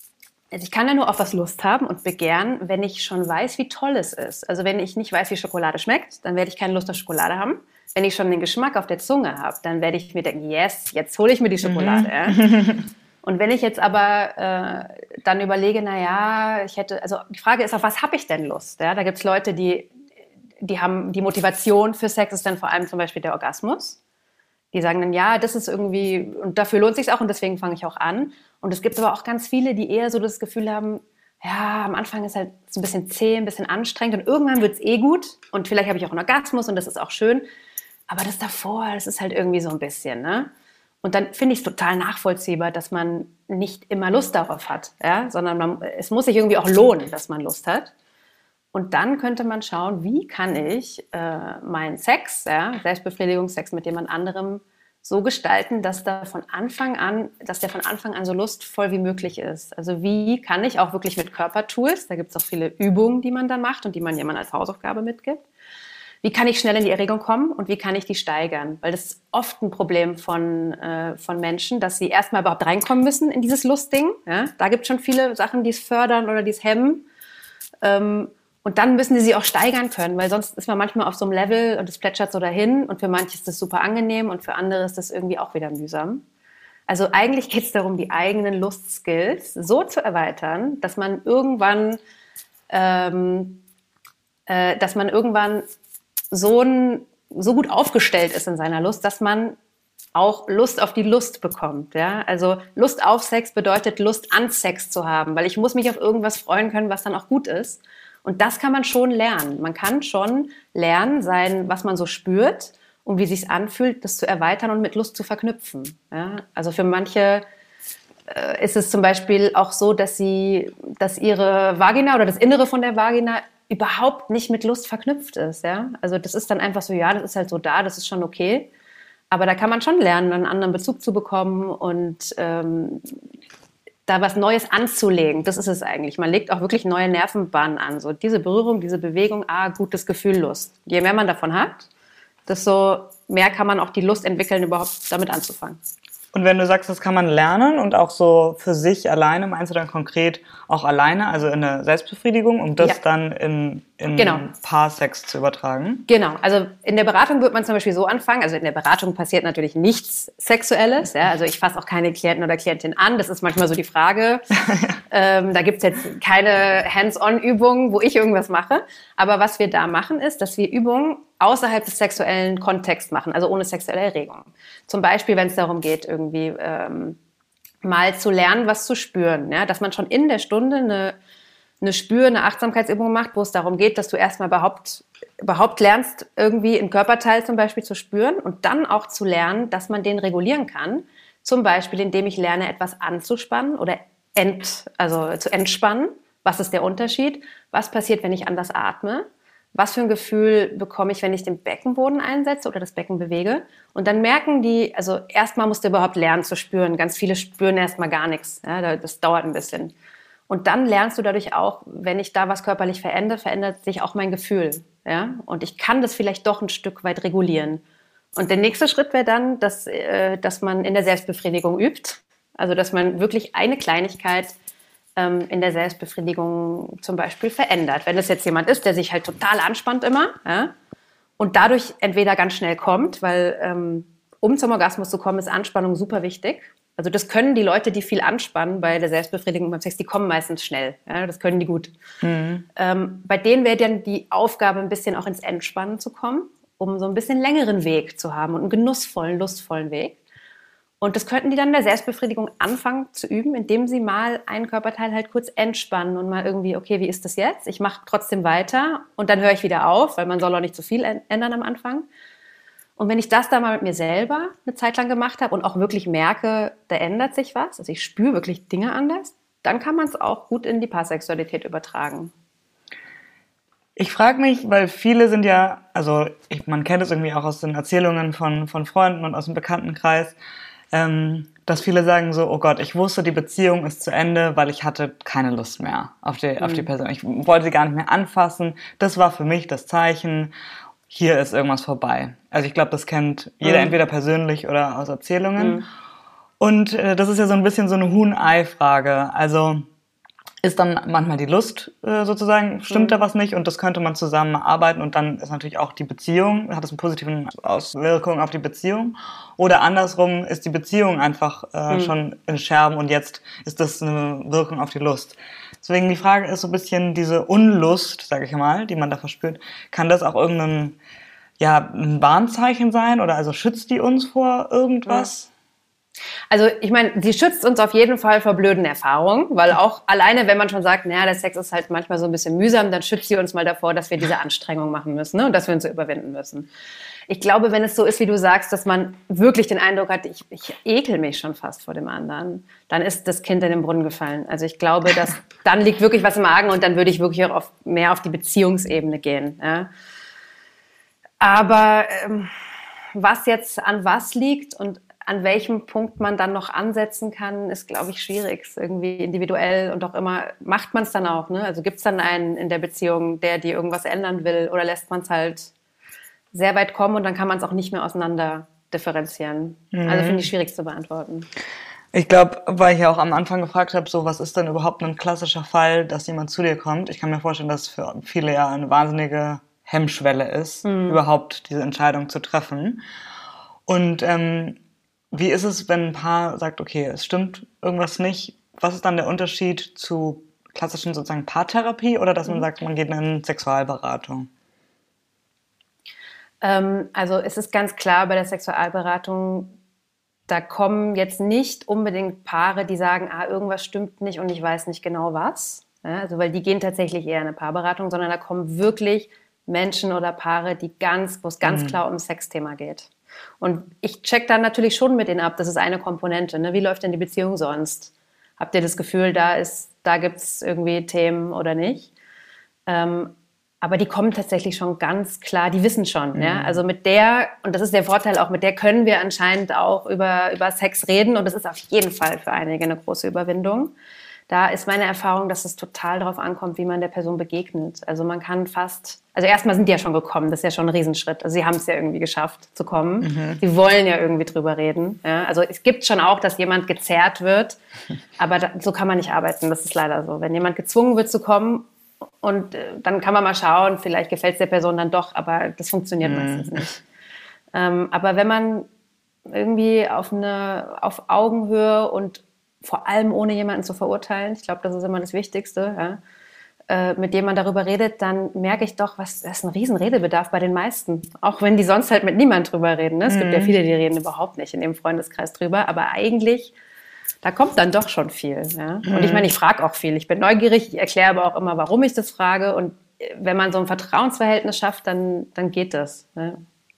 Also ich kann ja nur auf was Lust haben und begehren, wenn ich schon weiß, wie toll es ist. Also wenn ich nicht weiß, wie Schokolade schmeckt, dann werde ich keine Lust auf Schokolade haben. Wenn ich schon den Geschmack auf der Zunge habe, dann werde ich mir denken, yes, jetzt hole ich mir die Schokolade. Mhm. Und wenn ich jetzt aber äh, dann überlege, na ja, ich hätte, also die Frage ist, auf was habe ich denn Lust? Ja, da gibt es Leute, die, die haben die Motivation für Sex ist dann vor allem zum Beispiel der Orgasmus. Die sagen dann, ja, das ist irgendwie, und dafür lohnt es sich auch und deswegen fange ich auch an. Und es gibt aber auch ganz viele, die eher so das Gefühl haben, ja, am Anfang ist halt so ein bisschen zäh, ein bisschen anstrengend und irgendwann wird es eh gut und vielleicht habe ich auch einen Orgasmus und das ist auch schön. Aber das davor, das ist halt irgendwie so ein bisschen, ne? Und dann finde ich es total nachvollziehbar, dass man nicht immer Lust darauf hat, ja? Sondern man, es muss sich irgendwie auch lohnen, dass man Lust hat. Und dann könnte man schauen, wie kann ich äh, meinen Sex, ja, Selbstbefriedigungssex mit jemand anderem so gestalten, dass da von Anfang an, dass der von Anfang an so lustvoll wie möglich ist. Also wie kann ich auch wirklich mit Körpertools, da gibt es auch viele Übungen, die man dann macht und die man jemand als Hausaufgabe mitgibt. Wie kann ich schnell in die Erregung kommen und wie kann ich die steigern? Weil das ist oft ein Problem von, äh, von Menschen, dass sie erstmal überhaupt reinkommen müssen in dieses Lustding. Ja? Da gibt es schon viele Sachen, die es fördern oder die es hemmen. Ähm, Und dann müssen sie sie auch steigern können, weil sonst ist man manchmal auf so einem Level und es plätschert so dahin und für manche ist das super angenehm und für andere ist das irgendwie auch wieder mühsam. Also eigentlich geht es darum, die eigenen Lustskills so zu erweitern, dass man irgendwann, ähm, äh, dass man irgendwann so, ein, so gut aufgestellt ist in seiner Lust, dass man auch Lust auf die Lust bekommt. Ja? Also Lust auf Sex bedeutet Lust an Sex zu haben, weil ich muss mich auf irgendwas freuen können, was dann auch gut ist. Und das kann man schon lernen. Man kann schon lernen, sein, was man so spürt und wie es sich anfühlt, das zu erweitern und mit Lust zu verknüpfen. Ja? Also für manche äh, ist es zum Beispiel auch so, dass sie, dass ihre Vagina oder das Innere von der Vagina überhaupt nicht mit Lust verknüpft ist. Ja? Also das ist dann einfach so, ja, das ist halt so da, das ist schon okay. Aber da kann man schon lernen, einen anderen Bezug zu bekommen und ähm, da was Neues anzulegen. Das ist es eigentlich. Man legt auch wirklich neue Nervenbahnen an. So diese Berührung, diese Bewegung, ah, gutes Gefühl, Lust. Je mehr man davon hat, desto mehr kann man auch die Lust entwickeln, überhaupt damit anzufangen. Und wenn du sagst, das kann man lernen und auch so für sich alleine, meinst du dann konkret auch alleine, also in der Selbstbefriedigung, um das ja. dann in, in genau. Paarsex zu übertragen? Genau, also in der Beratung wird man zum Beispiel so anfangen, also in der Beratung passiert natürlich nichts Sexuelles, ja? Also ich fasse auch keine Klienten oder Klientin an, das ist manchmal so die Frage. ähm, da gibt's jetzt keine Hands-on-Übungen, wo ich irgendwas mache, aber was wir da machen ist, dass wir Übungen außerhalb des sexuellen Kontexts machen, also ohne sexuelle Erregung. Zum Beispiel, wenn es darum geht, irgendwie ähm, mal zu lernen, was zu spüren. Ja? Dass man schon in der Stunde eine, eine Spür-, eine Achtsamkeitsübung macht, wo es darum geht, dass du erstmal überhaupt, überhaupt lernst, irgendwie einen Körperteil zum Beispiel zu spüren und dann auch zu lernen, dass man den regulieren kann. Zum Beispiel, indem ich lerne, etwas anzuspannen oder ent, also zu entspannen. Was ist der Unterschied? Was passiert, wenn ich anders atme? Was für ein Gefühl bekomme ich, wenn ich den Beckenboden einsetze oder das Becken bewege? Und dann merken die, also erstmal musst du überhaupt lernen zu spüren. Ganz viele spüren erstmal gar nichts. Ja, das dauert ein bisschen. Und dann lernst du dadurch auch, wenn ich da was körperlich verändere, verändert sich auch mein Gefühl. Ja? Und ich kann das vielleicht doch ein Stück weit regulieren. Und der nächste Schritt wäre dann, dass, äh, dass man in der Selbstbefriedigung übt. Also dass man wirklich eine Kleinigkeit in der Selbstbefriedigung zum Beispiel verändert. Wenn es jetzt jemand ist, der sich halt total anspannt immer, ja, und dadurch entweder ganz schnell kommt, weil ähm, um zum Orgasmus zu kommen, ist Anspannung super wichtig. Also das können die Leute, die viel anspannen bei der Selbstbefriedigung beim Sex, die kommen meistens schnell. Ja, das können die gut. Mhm. Ähm, bei denen wäre dann die Aufgabe, ein bisschen auch ins Entspannen zu kommen, um so ein bisschen längeren Weg zu haben und einen genussvollen, lustvollen Weg. Und das könnten die dann in der Selbstbefriedigung anfangen zu üben, indem sie mal einen Körperteil halt kurz entspannen und mal irgendwie, okay, wie ist das jetzt? Ich mache trotzdem weiter und dann höre ich wieder auf, weil man soll auch nicht zu viel ändern am Anfang. Und wenn ich das dann mal mit mir selber eine Zeit lang gemacht habe und auch wirklich merke, da ändert sich was, also ich spüre wirklich Dinge anders, dann kann man es auch gut in die Paarsexualität übertragen. Ich frage mich, weil viele sind ja, also ich, man kennt es irgendwie auch aus den Erzählungen von, von Freunden und aus dem Bekanntenkreis, Ähm, dass viele sagen so, oh Gott, ich wusste, die Beziehung ist zu Ende, weil ich hatte keine Lust mehr auf die, mhm. auf die Person. Ich wollte sie gar nicht mehr anfassen. Das war für mich das Zeichen, hier ist irgendwas vorbei. Also ich glaube, das kennt jeder mhm. entweder persönlich oder aus Erzählungen. Mhm. Und äh, das ist ja so ein bisschen so eine Huhn-Ei-Frage. Also ist dann manchmal die Lust äh, sozusagen, stimmt mhm. da was nicht und das könnte man zusammen arbeiten und dann ist natürlich auch die Beziehung, hat es eine positive Auswirkung auf die Beziehung oder andersrum ist die Beziehung einfach äh, mhm. schon in Scherben und jetzt ist das eine Wirkung auf die Lust. Deswegen die Frage ist so ein bisschen diese Unlust, sage ich mal, die man da verspürt, kann das auch irgendein ja, ein Warnzeichen sein oder also schützt die uns vor irgendwas? Ja. Also ich meine, sie schützt uns auf jeden Fall vor blöden Erfahrungen, weil auch alleine, wenn man schon sagt, naja, der Sex ist halt manchmal so ein bisschen mühsam, dann schützt sie uns mal davor, dass wir diese Anstrengung machen müssen, ne? Und dass wir uns so überwinden müssen. Ich glaube, wenn es so ist, wie du sagst, dass man wirklich den Eindruck hat, ich, ich ekel mich schon fast vor dem anderen, dann ist das Kind in den Brunnen gefallen. Also ich glaube, dass dann liegt wirklich was im Argen und dann würde ich wirklich auch auf, mehr auf die Beziehungsebene gehen. Ja? Aber ähm, was jetzt an was liegt und an welchem Punkt man dann noch ansetzen kann, ist, glaube ich, schwierig. Ist irgendwie individuell und auch immer, macht man es dann auch, ne? Also gibt es dann einen in der Beziehung, der dir irgendwas ändern will oder lässt man es halt sehr weit kommen und dann kann man es auch nicht mehr auseinander differenzieren. Mhm. Also finde ich schwierig zu beantworten. Ich glaube, weil ich ja auch am Anfang gefragt habe, so was ist denn überhaupt ein klassischer Fall, dass jemand zu dir kommt? Ich kann mir vorstellen, dass es für viele ja eine wahnsinnige Hemmschwelle ist, mhm. überhaupt diese Entscheidung zu treffen. Und ähm, wie ist es, wenn ein Paar sagt, okay, es stimmt irgendwas nicht? Was ist dann der Unterschied zu klassischen sozusagen Paartherapie oder dass man mhm. sagt, man geht in Sexualberatung? Ähm, also es ist ganz klar bei der Sexualberatung, da kommen jetzt nicht unbedingt Paare, die sagen, ah, irgendwas stimmt nicht und ich weiß nicht genau was. Ja, also weil die gehen tatsächlich eher in eine Paarberatung, sondern da kommen wirklich Menschen oder Paare, die ganz, wo es ganz mhm. klar um das Sexthema geht. Und ich check dann natürlich schon mit denen ab, das ist eine Komponente. Ne? Wie läuft denn die Beziehung sonst? Habt ihr das Gefühl, da ist, da gibt's irgendwie Themen oder nicht? Ähm, aber die kommen tatsächlich schon ganz klar, die wissen schon. Mhm. Ja? Also mit der, und das ist der Vorteil auch, mit der können wir anscheinend auch über, über Sex reden. Und das ist auf jeden Fall für einige eine große Überwindung. Da ist meine Erfahrung, dass es total darauf ankommt, wie man der Person begegnet. Also man kann fast, also erstmal sind die ja schon gekommen, das ist ja schon ein Riesenschritt. Also sie haben es ja irgendwie geschafft zu kommen. Mhm. Sie wollen ja irgendwie drüber reden. Ja? Also es gibt schon auch, dass jemand gezerrt wird, aber da, so kann man nicht arbeiten, das ist leider so. Wenn jemand gezwungen wird zu kommen und äh, dann kann man mal schauen, vielleicht gefällt es der Person dann doch, aber das funktioniert mhm. meistens nicht. Ähm, aber wenn man irgendwie auf, eine, auf Augenhöhe und vor allem ohne jemanden zu verurteilen, ich glaube, das ist immer das Wichtigste, ja, äh, mit dem man darüber redet, dann merke ich doch, was, das ist ein riesen Redebedarf bei den meisten. Auch wenn die sonst halt mit niemand drüber reden. Ne? Es mhm. gibt ja viele, die reden überhaupt nicht in ihrem Freundeskreis drüber, aber eigentlich, da kommt dann doch schon viel. Ja? Mhm. Und ich meine, ich frage auch viel. Ich bin neugierig, ich erkläre aber auch immer, warum ich das frage. Und wenn man so ein Vertrauensverhältnis schafft, dann, dann geht das. Ne?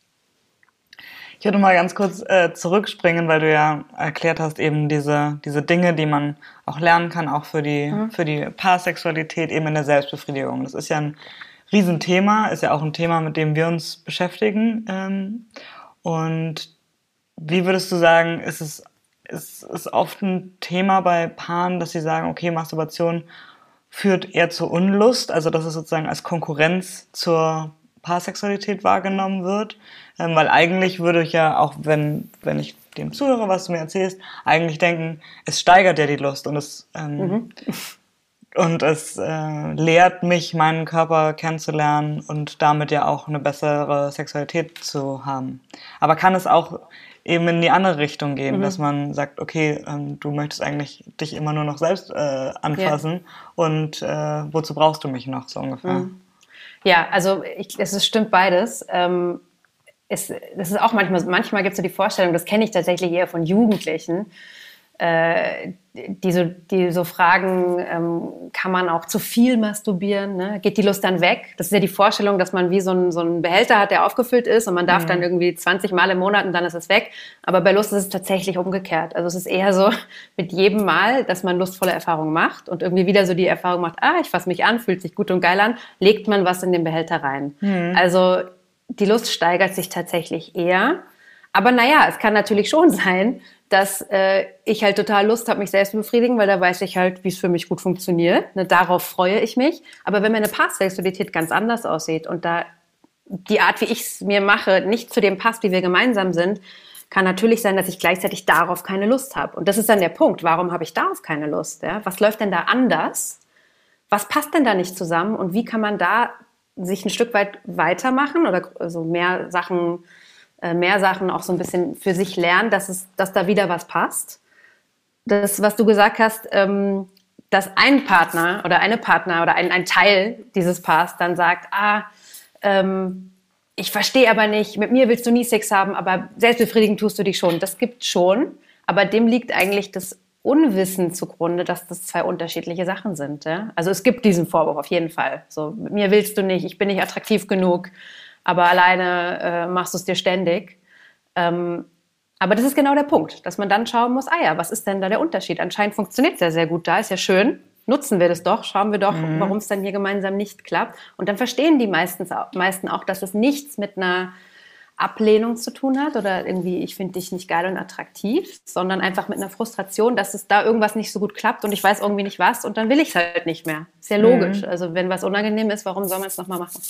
Ich würde mal ganz kurz äh, zurückspringen, weil du ja erklärt hast, eben diese diese Dinge, die man auch lernen kann, auch für die mhm. für die Paarsexualität, eben in der Selbstbefriedigung. Das ist ja ein Riesenthema, ist ja auch ein Thema, mit dem wir uns beschäftigen. Ähm, und wie würdest du sagen, ist es ist, ist oft ein Thema bei Paaren, dass sie sagen, okay, Masturbation führt eher zur Unlust, also dass es sozusagen als Konkurrenz zur Paarsexualität wahrgenommen wird, ähm, weil eigentlich würde ich ja, auch wenn wenn ich dem zuhöre, was du mir erzählst, eigentlich denken, es steigert ja die Lust und es ähm, mhm. und es äh, lehrt mich, meinen Körper kennenzulernen und damit ja auch eine bessere Sexualität zu haben. Aber kann es auch eben in die andere Richtung gehen, mhm. dass man sagt, okay, ähm, du möchtest eigentlich dich immer nur noch selbst äh, anfassen ja. und äh, wozu brauchst du mich noch, so ungefähr? Mhm. Ja, also ich, es ist, stimmt beides. Ähm, es, das ist auch manchmal, manchmal gibt es so die Vorstellung, das kenne ich tatsächlich eher von Jugendlichen, äh, die, so, die so fragen, ähm, kann man auch zu viel masturbieren? Ne? Geht die Lust dann weg? Das ist ja die Vorstellung, dass man wie so einen so einen Behälter hat, der aufgefüllt ist und man darf mhm. dann irgendwie zwanzig Mal im Monat und dann ist es weg. Aber bei Lust ist es tatsächlich umgekehrt. Also es ist eher so mit jedem Mal, dass man lustvolle Erfahrungen macht und irgendwie wieder so die Erfahrung macht, ah, ich fasse mich an, fühlt sich gut und geil an, legt man was in den Behälter rein. Mhm. Also die Lust steigert sich tatsächlich eher. Aber naja, es kann natürlich schon sein, dass äh, ich halt total Lust habe, mich selbst zu befriedigen, weil da weiß ich halt, wie es für mich gut funktioniert. Ne, darauf freue ich mich. Aber wenn meine Paarsexualität ganz anders aussieht und da die Art, wie ich es mir mache, nicht zu dem passt, wie wir gemeinsam sind, kann natürlich sein, dass ich gleichzeitig darauf keine Lust habe. Und das ist dann der Punkt. Warum habe ich darauf keine Lust? Ja? Was läuft denn da anders, was passt denn da nicht zusammen und wie kann man da sich ein Stück weit weitermachen oder so mehr Sachen, äh, mehr Sachen auch so ein bisschen für sich lernen, dass es, dass da wieder was passt. Das, was du gesagt hast, ähm, dass ein Partner oder eine Partner oder ein, ein Teil dieses Paars dann sagt, ah, ähm, ich verstehe aber nicht, mit mir willst du nie Sex haben, aber selbstbefriedigen tust du dich schon. Das gibt schon, aber dem liegt eigentlich das Unwissen zugrunde, dass das zwei unterschiedliche Sachen sind. Ja? Also es gibt diesen Vorwurf auf jeden Fall. So, mit mir willst du nicht, ich bin nicht attraktiv genug, aber alleine äh, machst du es dir ständig. Ähm, aber das ist genau der Punkt, dass man dann schauen muss, ah ja, was ist denn da der Unterschied? Anscheinend funktioniert es ja sehr gut da, ist ja schön. Nutzen wir das doch, schauen wir doch, mhm. warum es dann hier gemeinsam nicht klappt. Und dann verstehen die meistens, meisten auch, dass es nichts mit einer Ablehnung zu tun hat oder irgendwie, ich finde dich nicht geil und attraktiv, sondern einfach mit einer Frustration, dass es da irgendwas nicht so gut klappt und ich weiß irgendwie nicht was und dann will ich es halt nicht mehr. Ist ja logisch. Mhm. Also wenn was unangenehm ist, warum soll man es nochmal machen?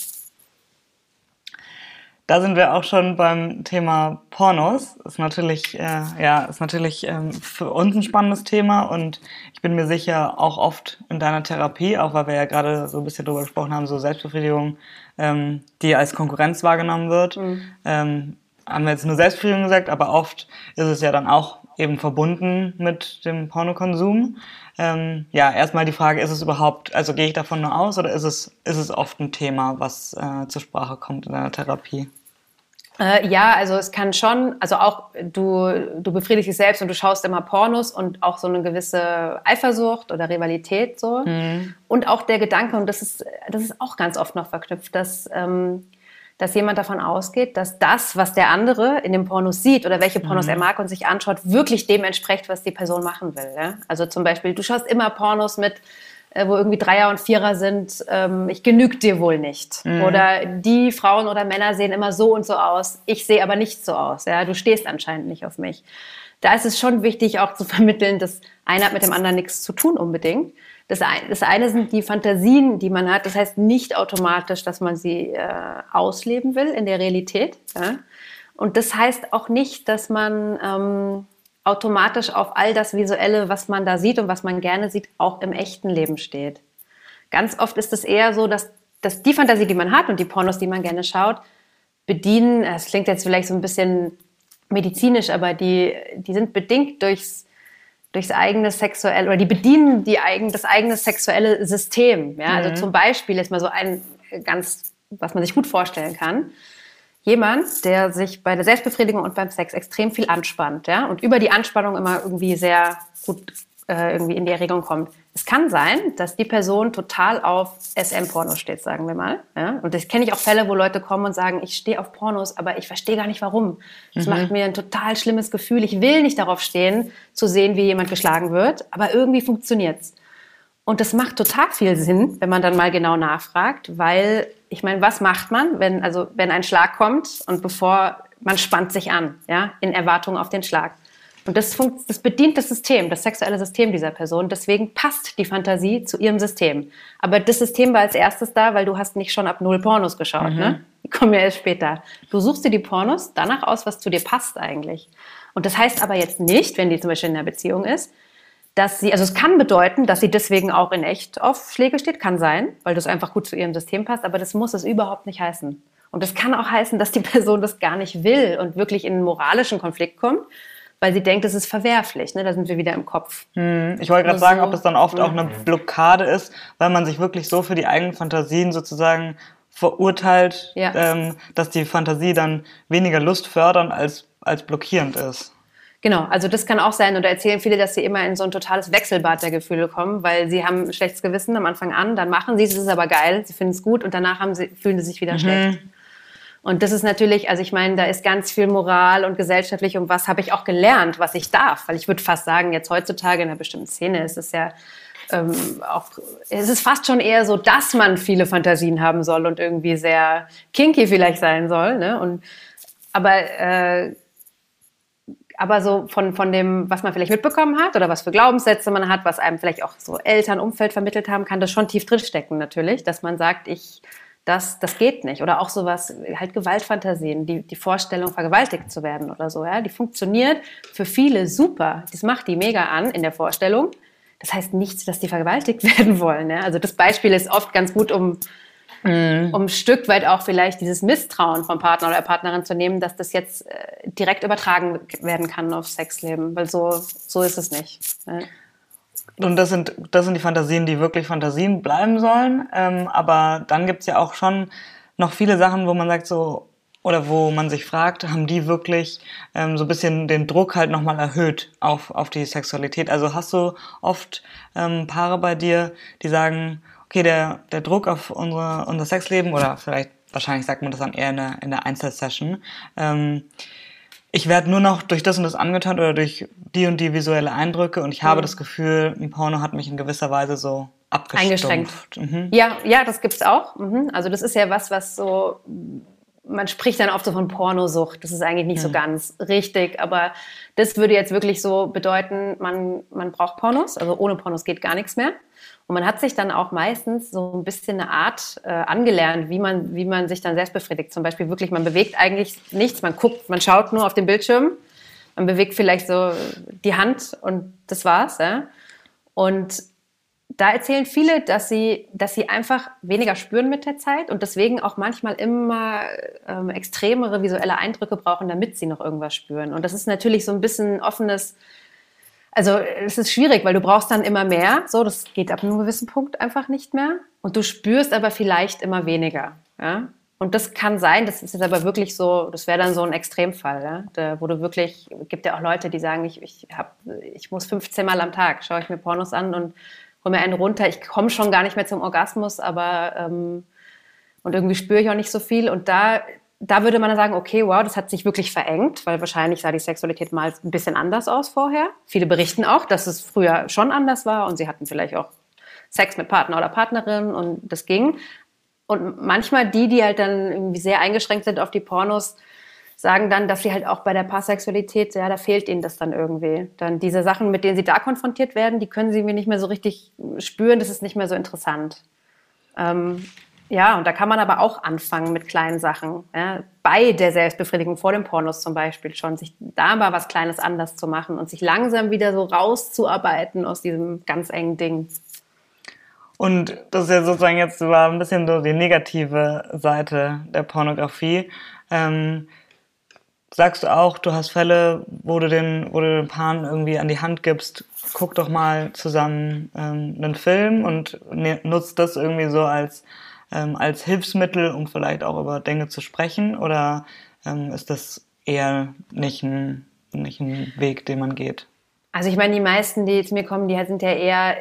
Da sind wir auch schon beim Thema Pornos. Ist natürlich, äh, ja, ist natürlich ähm, für uns ein spannendes Thema und ich bin mir sicher auch oft in deiner Therapie, auch weil wir ja gerade so ein bisschen drüber gesprochen haben, so Selbstbefriedigung, ähm, die als Konkurrenz wahrgenommen wird. Mhm. Ähm, haben wir jetzt nur Selbstbefriedigung gesagt, aber oft ist es ja dann auch eben verbunden mit dem Pornokonsum. Ähm, ja, erstmal die Frage, ist es überhaupt, also gehe ich davon nur aus oder ist es, ist es oft ein Thema, was äh, zur Sprache kommt in deiner Therapie? Äh, ja, also es kann schon, also auch du, du befriedigst dich selbst und du schaust immer Pornos und auch so eine gewisse Eifersucht oder Rivalität so. Mhm. Und auch der Gedanke, und das ist, das ist auch ganz oft noch verknüpft, dass, ähm, dass jemand davon ausgeht, dass das, was der andere in den Pornos sieht oder welche Pornos mhm. er mag und sich anschaut, wirklich dem entspricht, was die Person machen will. Ja? Also zum Beispiel, du schaust immer Pornos mit, äh, wo irgendwie Dreier und Vierer sind, ähm, ich genüge dir wohl nicht. Mhm. Oder die Frauen oder Männer sehen immer so und so aus, ich sehe aber nicht so aus. Ja? Du stehst anscheinend nicht auf mich. Da ist es schon wichtig, auch zu vermitteln, dass einer hat mit dem anderen nichts zu tun unbedingt. Das eine, das eine sind die Fantasien, die man hat. Das heißt nicht automatisch, dass man sie äh, ausleben will in der Realität. Ja? Und das heißt auch nicht, dass man ähm, automatisch auf all das Visuelle, was man da sieht und was man gerne sieht, auch im echten Leben steht. Ganz oft ist es eher so, dass, dass die Fantasie, die man hat und die Pornos, die man gerne schaut, bedienen, das klingt jetzt vielleicht so ein bisschen medizinisch, aber die, die sind bedingt durchs durchs eigene sexuelle, oder die bedienen die eigen, das eigene sexuelle System. Ja? Mhm. Also zum Beispiel ist mal so ein ganz, was man sich gut vorstellen kann. Jemand, der sich bei der Selbstbefriedigung und beim Sex extrem viel anspannt, ja, und über die Anspannung immer irgendwie sehr gut äh, irgendwie in die Erregung kommt. Es kann sein, dass die Person total auf S M-Pornos steht, sagen wir mal. Ja? Und das kenne ich auch Fälle, wo Leute kommen und sagen, ich stehe auf Pornos, aber ich verstehe gar nicht, warum. Das mhm. macht mir ein total schlimmes Gefühl. Ich will nicht darauf stehen, zu sehen, wie jemand geschlagen wird, aber irgendwie funktioniert's. Und das macht total viel Sinn, wenn man dann mal genau nachfragt, weil, ich meine, was macht man, wenn, also, wenn ein Schlag kommt und bevor, man spannt sich an, ja, in Erwartung auf den Schlag. Und das, funkt, das bedient das System, das sexuelle System dieser Person. Deswegen passt die Fantasie zu ihrem System. Aber das System war als erstes da, weil du hast nicht schon ab null Pornos geschaut. Mhm. Ne? Die kommen ja erst später. Du suchst dir die Pornos danach aus, was zu dir passt eigentlich. Und das heißt aber jetzt nicht, wenn die zum Beispiel in einer Beziehung ist, dass sie, also es kann bedeuten, dass sie deswegen auch in echt auf Schläge steht, kann sein, weil das einfach gut zu ihrem System passt, aber das muss es überhaupt nicht heißen. Und das kann auch heißen, dass die Person das gar nicht will und wirklich in einen moralischen Konflikt kommt, weil sie denkt, es ist verwerflich. Ne? Da sind wir wieder im Kopf. Hm. Ich wollte gerade also sagen, ob das dann oft auch eine Blockade ist, weil man sich wirklich so für die eigenen Fantasien sozusagen verurteilt, ja. ähm, dass die Fantasie dann weniger lustfördernd als, als blockierend ist. Genau, also das kann auch sein. Und da erzählen viele, dass sie immer in so ein totales Wechselbad der Gefühle kommen, weil sie haben ein schlechtes Gewissen am Anfang an, dann machen sie es, es ist aber geil, sie finden es gut und danach haben sie, fühlen sie sich wieder mhm. schlecht. Und das ist natürlich, also ich meine, da ist ganz viel Moral und gesellschaftlich und was habe ich auch gelernt, was ich darf. Weil ich würde fast sagen, jetzt heutzutage in einer bestimmten Szene ist es ja ähm, auch, es ist fast schon eher so, dass man viele Fantasien haben soll und irgendwie sehr kinky vielleicht sein soll. Ne? Und, aber, äh, aber so von, von dem, was man vielleicht mitbekommen hat oder was für Glaubenssätze man hat, was einem vielleicht auch so Eltern, Umfeld vermittelt haben, kann das schon tief drinstecken natürlich, dass man sagt, ich... Das, das geht nicht. Oder auch sowas, halt Gewaltfantasien, die, die Vorstellung, vergewaltigt zu werden oder so, ja, die funktioniert für viele super. Das macht die mega an in der Vorstellung. das heißt nicht, dass die vergewaltigt werden wollen. Ja? Also das Beispiel ist oft ganz gut, um, mm. um ein Stück weit auch vielleicht dieses Misstrauen vom Partner oder der Partnerin zu nehmen, dass das jetzt äh, direkt übertragen werden kann aufs Sexleben, weil so, so ist es nicht. Ja? Und das sind, das sind die Fantasien, die wirklich Fantasien bleiben sollen. Ähm, aber dann gibt's ja auch schon noch viele Sachen, wo man sagt so, oder wo man sich fragt, haben die wirklich ähm, so ein bisschen den Druck halt nochmal erhöht auf, auf die Sexualität? Also hast du oft ähm, Paare bei dir, die sagen, okay, der, der Druck auf unsere, unser Sexleben, oder vielleicht, wahrscheinlich sagt man das dann eher in der, in der Einzelsession, ähm, ich werde nur noch durch das und das angetan oder durch die und die visuelle Eindrücke und ich habe mhm. das Gefühl, ein Porno hat mich in gewisser Weise so abgestumpft. Eingeschränkt. Mhm. Ja, ja, das gibt's auch. Mhm. Also das ist ja was, was so, man spricht dann oft so von Pornosucht. Das ist eigentlich nicht mhm. so ganz richtig, aber das würde jetzt wirklich so bedeuten, man, man braucht Pornos, also ohne Pornos geht gar nichts mehr. Und man hat sich dann auch meistens so ein bisschen eine Art äh, angelernt, wie man, wie man sich dann selbst befriedigt. Zum Beispiel wirklich, man bewegt eigentlich nichts, man guckt, man schaut nur auf den Bildschirm, man bewegt vielleicht so die Hand und das war's. Ja? Und da erzählen viele, dass sie, dass sie einfach weniger spüren mit der Zeit und deswegen auch manchmal immer ähm, extremere visuelle Eindrücke brauchen, damit sie noch irgendwas spüren. Und das ist natürlich so ein bisschen offenes. Also es ist schwierig, weil du brauchst dann immer mehr. So, das geht ab einem gewissen Punkt einfach nicht mehr. Und du spürst aber vielleicht immer weniger. Ja? Und das kann sein, das ist jetzt aber wirklich so, das wäre dann so ein Extremfall, ja? Da, wo du wirklich, gibt ja auch Leute, die sagen, ich, ich, hab, ich muss fünfzehn Mal am Tag, schaue ich mir Pornos an und hol mir einen runter. Ich komme schon gar nicht mehr zum Orgasmus, aber ähm, und irgendwie spüre ich auch nicht so viel. Und da Da würde man dann sagen, okay, wow, das hat sich wirklich verengt, weil wahrscheinlich sah die Sexualität mal ein bisschen anders aus vorher. Viele berichten auch, dass es früher schon anders war und sie hatten vielleicht auch Sex mit Partner oder Partnerin und das ging. Und manchmal die, die halt dann irgendwie sehr eingeschränkt sind auf die Pornos, sagen dann, dass sie halt auch bei der Paarsexualität, ja, da fehlt ihnen das dann irgendwie. Dann diese Sachen, mit denen sie da konfrontiert werden, die können sie mir nicht mehr so richtig spüren, das ist nicht mehr so interessant. Ähm, Ja, und da kann man aber auch anfangen mit kleinen Sachen. Ja, bei der Selbstbefriedigung vor dem Pornos zum Beispiel schon, sich da mal was Kleines anders zu machen und sich langsam wieder so rauszuarbeiten aus diesem ganz engen Ding. Und das ist ja sozusagen jetzt war ein bisschen so die negative Seite der Pornografie. Ähm, sagst du auch, du hast Fälle, wo du den, wo du den Paaren irgendwie an die Hand gibst, guck doch mal zusammen ähm, einen Film und ne, nutzt das irgendwie so als Ähm, als Hilfsmittel, um vielleicht auch über Dinge zu sprechen? Oder ähm, ist das eher nicht ein, nicht ein Weg, den man geht? Also ich meine, die meisten, die zu mir kommen, die sind ja eher,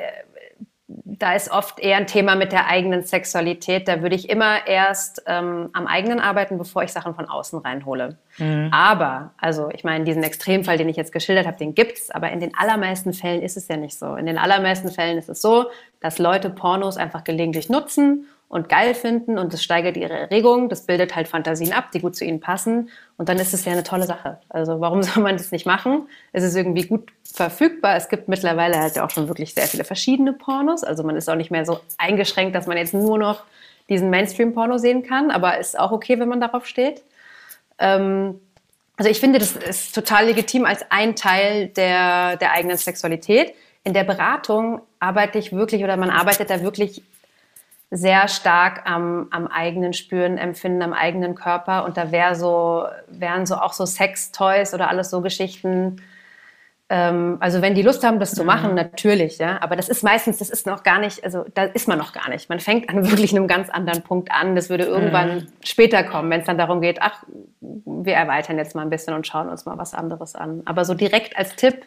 da ist oft eher ein Thema mit der eigenen Sexualität. Da würde ich immer erst ähm, am eigenen arbeiten, bevor ich Sachen von außen reinhole. Mhm. Aber, also ich meine, diesen Extremfall, den ich jetzt geschildert habe, den gibt's. Aber in den allermeisten Fällen ist es ja nicht so. In den allermeisten Fällen ist es so, dass Leute Pornos einfach gelegentlich nutzen und geil finden und das steigert ihre Erregung, das bildet halt Fantasien ab, die gut zu ihnen passen und dann ist es ja eine tolle Sache. Also warum soll man das nicht machen? Es ist irgendwie gut verfügbar, es gibt mittlerweile halt auch schon wirklich sehr viele verschiedene Pornos, also man ist auch nicht mehr so eingeschränkt, dass man jetzt nur noch diesen Mainstream-Porno sehen kann, aber ist auch okay, wenn man darauf steht. Ähm, also ich finde, das ist total legitim als ein Teil der, der eigenen Sexualität. In der Beratung arbeite ich wirklich oder man arbeitet da wirklich sehr stark am, am eigenen Spüren, Empfinden, am eigenen Körper. Und da wär so, wären so auch so Sex-Toys oder alles so Geschichten. Ähm, also wenn die Lust haben, das zu machen, mhm. natürlich. Ja. Aber das ist meistens, das ist noch gar nicht, also da ist man noch gar nicht. Man fängt an wirklich einem ganz anderen Punkt an. Das würde irgendwann mhm. später kommen, wenn es dann darum geht, ach, wir erweitern jetzt mal ein bisschen und schauen uns mal was anderes an. Aber so direkt als Tipp,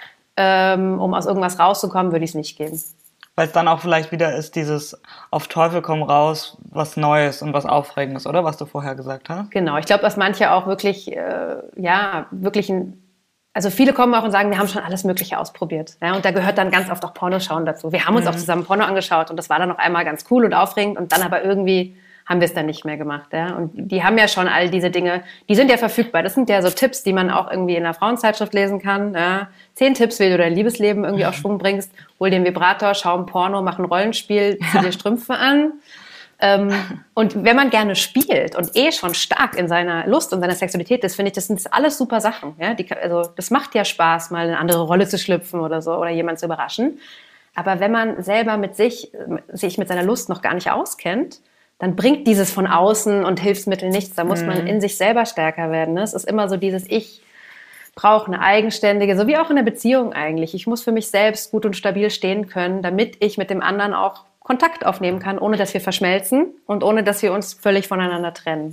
ähm, um aus irgendwas rauszukommen, würde ich es nicht geben. Weil es dann auch vielleicht wieder ist, dieses auf Teufel komm raus, was Neues und was Aufregendes, oder? Was du vorher gesagt hast. Genau, ich glaube, dass manche auch wirklich, äh, ja, wirklich ein, also viele kommen auch und sagen, wir haben schon alles Mögliche ausprobiert. Ja, und da gehört dann ganz oft auch Pornoschauen dazu. Wir haben uns mhm. auch zusammen Porno angeschaut und das war dann noch einmal ganz cool und aufregend und dann aber irgendwie haben wir es dann nicht mehr gemacht. Ja? Und die haben ja schon all diese Dinge, die sind ja verfügbar. Das sind ja so Tipps, die man auch irgendwie in einer Frauenzeitschrift lesen kann. Ja? Zehn Tipps, wie du dein Liebesleben irgendwie auf Schwung bringst. Hol dir einen Vibrator, schau ein Porno, mach ein Rollenspiel, zieh dir Strümpfe an. Ähm, und wenn man gerne spielt und eh schon stark in seiner Lust und seiner Sexualität ist, finde ich, das sind alles super Sachen. Ja? Die, also das macht ja Spaß, mal in eine andere Rolle zu schlüpfen oder so oder jemanden zu überraschen. Aber wenn man selber mit sich, sich mit seiner Lust noch gar nicht auskennt, dann bringt dieses von außen und Hilfsmittel nichts. Da muss mhm. man in sich selber stärker werden. Ne? Es ist immer so dieses Ich brauche eine eigenständige, so wie auch in der Beziehung eigentlich. Ich muss für mich selbst gut und stabil stehen können, damit ich mit dem anderen auch Kontakt aufnehmen kann, ohne dass wir verschmelzen und ohne dass wir uns völlig voneinander trennen.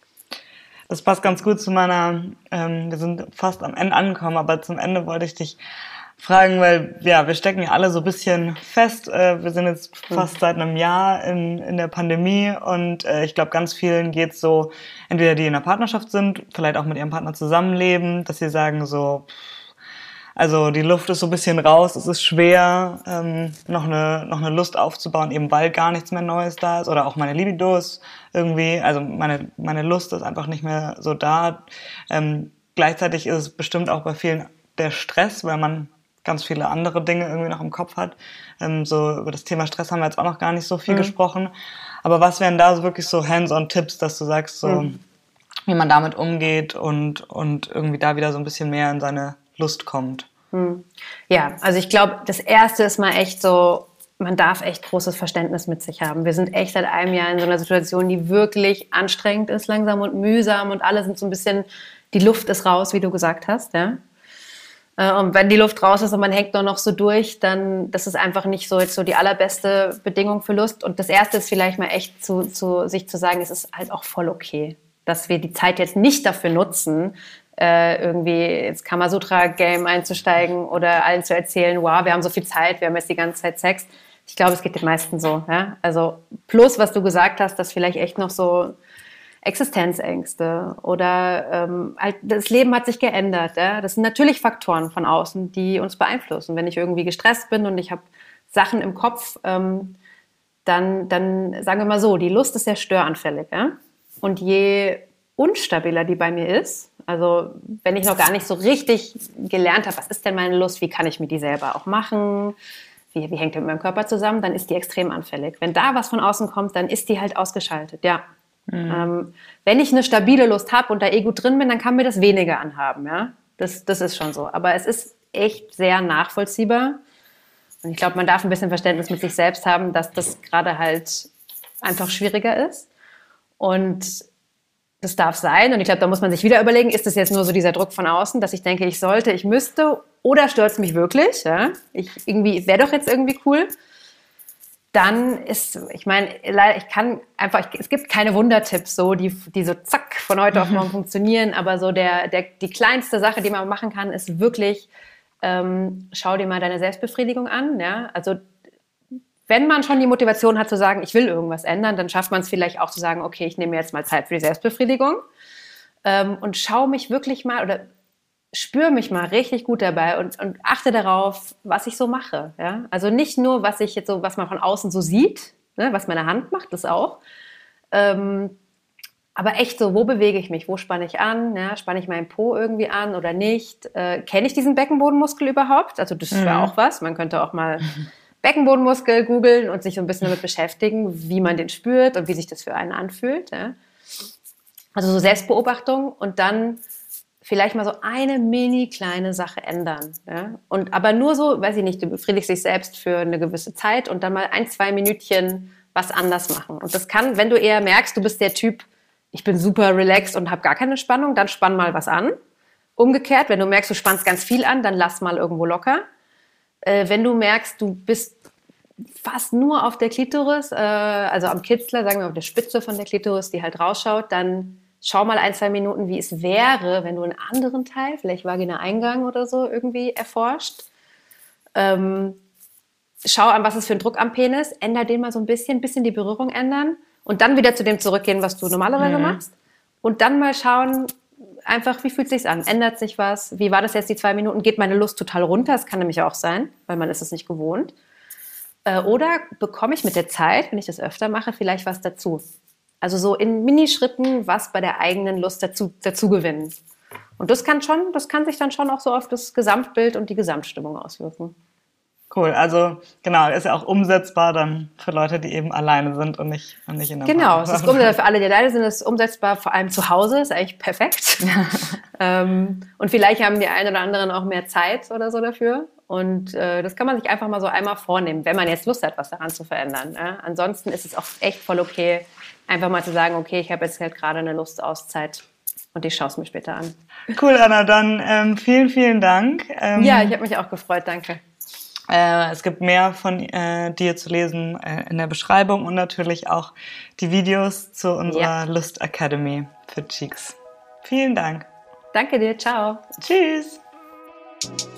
Das passt ganz gut zu meiner, ähm, wir sind fast am Ende angekommen, aber zum Ende wollte ich dich fragen, weil ja, wir stecken ja alle so ein bisschen fest. Äh, wir sind jetzt fast seit einem Jahr in, in der Pandemie und äh, ich glaube, ganz vielen geht's so, entweder die in einer Partnerschaft sind, vielleicht auch mit ihrem Partner zusammenleben, dass sie sagen so, also die Luft ist so ein bisschen raus, es ist schwer, ähm, noch eine noch eine Lust aufzubauen, eben weil gar nichts mehr Neues da ist oder auch meine Libido ist irgendwie, also meine meine Lust ist einfach nicht mehr so da. Ähm, gleichzeitig ist es bestimmt auch bei vielen der Stress, weil man ganz viele andere Dinge irgendwie noch im Kopf hat. Ähm, so über das Thema Stress haben wir jetzt auch noch gar nicht so viel mhm. gesprochen. Aber was wären da so wirklich so Hands-on-Tipps, dass du sagst, so mhm. wie man damit umgeht und und irgendwie da wieder so ein bisschen mehr in seine Lust kommt? Ja, also ich glaube, das Erste ist mal echt so, man darf echt großes Verständnis mit sich haben. Wir sind echt seit einem Jahr in so einer Situation, die wirklich anstrengend ist, langsam und mühsam und alle sind so ein bisschen, die Luft ist raus, wie du gesagt hast, ja. Und wenn die Luft raus ist und man hängt nur noch so durch, dann, das ist einfach nicht so jetzt so die allerbeste Bedingung für Lust. Und das Erste ist vielleicht mal echt zu, zu sich zu sagen, es ist halt auch voll okay, dass wir die Zeit jetzt nicht dafür nutzen, Äh, irgendwie ins Kamasutra-Game einzusteigen oder allen zu erzählen, wow, wir haben so viel Zeit, wir haben jetzt die ganze Zeit Sex. Ich glaube, es geht den meisten so. Ja? Also plus, was du gesagt hast, dass vielleicht echt noch so Existenzängste oder ähm, halt, das Leben hat sich geändert. Ja? Das sind natürlich Faktoren von außen, die uns beeinflussen. Wenn ich irgendwie gestresst bin und ich habe Sachen im Kopf, ähm, dann, dann sagen wir mal so, die Lust ist sehr störanfällig. Ja? Und je unstabiler die bei mir ist, also wenn ich noch gar nicht so richtig gelernt habe, was ist denn meine Lust, wie kann ich mir die selber auch machen, wie, wie hängt die mit meinem Körper zusammen, dann ist die extrem anfällig. Wenn da was von außen kommt, dann ist die halt ausgeschaltet, ja. Mhm. Ähm, wenn ich eine stabile Lust habe und da eh gut drin bin, dann kann mir das weniger anhaben, ja. Das, das ist schon so. Aber es ist echt sehr nachvollziehbar. Und ich glaube, man darf ein bisschen Verständnis mit sich selbst haben, dass das gerade halt einfach schwieriger ist. Und das darf sein. Und ich glaube, da muss man sich wieder überlegen, ist das jetzt nur so dieser Druck von außen, dass ich denke, ich sollte, ich müsste, oder stört es mich wirklich? Ja? Ich irgendwie wäre doch jetzt irgendwie cool. Dann ist, ich meine, leider, ich kann einfach, ich, es gibt keine Wundertipps, so, die, die so zack von heute auf morgen funktionieren, aber so der, der, die kleinste Sache, die man machen kann, ist wirklich, ähm, schau dir mal deine Selbstbefriedigung an. Ja? Also wenn man schon die Motivation hat zu sagen, ich will irgendwas ändern, dann schafft man es vielleicht auch zu sagen, okay, ich nehme mir jetzt mal Zeit für die Selbstbefriedigung ähm, und schaue mich wirklich mal oder spüre mich mal richtig gut dabei und, und achte darauf, was ich so mache. Ja? Also nicht nur, was ich jetzt so, was man von außen so sieht, ne, was meine Hand macht, das auch. Ähm, aber echt so, wo bewege ich mich? Wo spanne ich an? Ja? Spanne ich meinen Po irgendwie an oder nicht? Äh, kenne ich diesen Beckenbodenmuskel überhaupt? Also das wäre mhm. auch was. Man könnte auch mal Beckenbodenmuskel googeln und sich so ein bisschen damit beschäftigen, wie man den spürt und wie sich das für einen anfühlt. Ja? Also so Selbstbeobachtung und dann vielleicht mal so eine mini kleine Sache ändern. Ja? Und aber nur so, weiß ich nicht, du befriedigst dich selbst für eine gewisse Zeit und dann mal ein, zwei Minütchen was anders machen. Und das kann, wenn du eher merkst, du bist der Typ, ich bin super relaxed und habe gar keine Spannung, dann spann mal was an. Umgekehrt, wenn du merkst, du spannst ganz viel an, dann lass mal irgendwo locker. Äh, wenn du merkst, du bist fast nur auf der Klitoris, äh, also am Kitzler, sagen wir auf der Spitze von der Klitoris, die halt rausschaut, dann schau mal ein, zwei Minuten, wie es wäre, wenn du einen anderen Teil, vielleicht Vagina-Eingang oder so, irgendwie erforscht. Ähm, schau an, was es für ein Druck am Penis, änder den mal so ein bisschen, bisschen die Berührung ändern und dann wieder zu dem zurückgehen, was du normalerweise mhm. machst. Und dann mal schauen, einfach, wie fühlt es sich an? Ändert sich was? Wie war das jetzt die zwei Minuten? Geht meine Lust total runter? Das kann nämlich auch sein, weil man ist es nicht gewohnt. Äh, oder bekomme ich mit der Zeit, wenn ich das öfter mache, vielleicht was dazu? Also so in Minischritten was bei der eigenen Lust dazu, dazu gewinnen. Und das kann schon, das kann sich dann schon auch so auf das Gesamtbild und die Gesamtstimmung auswirken. Cool, also genau, ist ja auch umsetzbar dann für Leute, die eben alleine sind und nicht, und nicht in der Genau, es ist umsetzbar für alle, die alleine sind, es ist umsetzbar vor allem zu Hause, ist eigentlich perfekt. ähm, und vielleicht haben die einen oder anderen auch mehr Zeit oder so dafür. Und äh, das kann man sich einfach mal so einmal vornehmen, wenn man jetzt Lust hat, was daran zu verändern. Ne? Ansonsten ist es auch echt voll okay, einfach mal zu sagen, okay, ich habe jetzt halt gerade eine Lustauszeit und ich schaue es mir später an. Cool, Anna, dann ähm, vielen, vielen Dank. Ähm, ja, ich habe mich auch gefreut, danke. Äh, es gibt mehr von äh, dir zu lesen äh, in der Beschreibung und natürlich auch die Videos zu unserer ja. Lust Academy für Cheeks. Vielen Dank. Danke dir, ciao. Tschüss.